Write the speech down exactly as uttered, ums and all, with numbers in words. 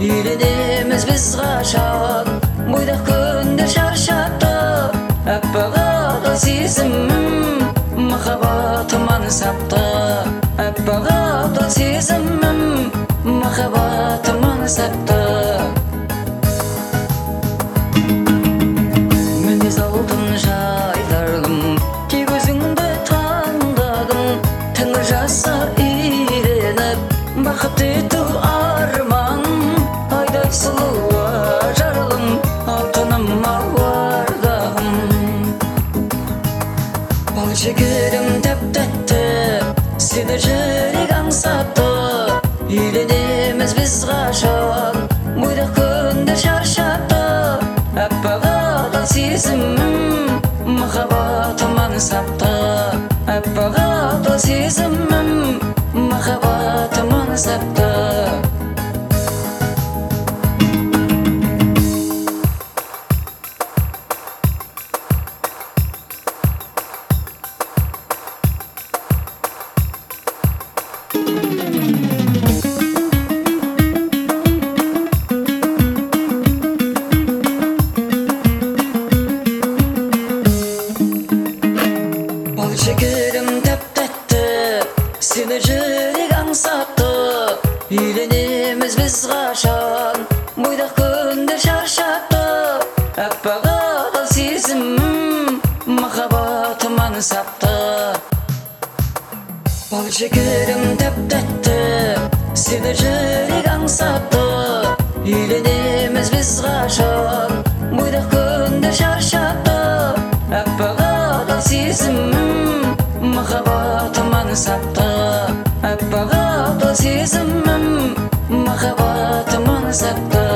Үйленеміз біз қашан, бойдақ күндер шаршатты. Аппақ адал сезімім, махаббатым аңсапты. Аппақ адал сезімім, махаббатым аңсапты. Мінез алдым жайдарлым, тек өзіңді таңдадым. Тәңір жаса үйреніп, бақытты ету арман. Айдай сұлу ажарлым, алтыным ауардағым. Бал шекерім тәп-тәтті, сені жүрек аңсапты. Үйленеміз біз қашан, бойдақ күндер шаршатты. Аппақ адал сезімім, махаббатым аңсапты. Аппақ адал сезімім, махаббатым аңсапты. Бал шекерім тәп-тәтті, сені жүрек аңсапты. Үйленеміз біз қашан, бойдақ күндер шаршатты. Аппақ адал сезімім, махаббатым аңсапты. Бал шекерім тәп-тәтті, сені жүрек аңсапты. Үйленеміз біз қашан, бойдақ күндер шаршатты. Аппақ адал сезімім, махаббатым аңсапты. Аппақ адал сезімім, махаббатым аңсапты.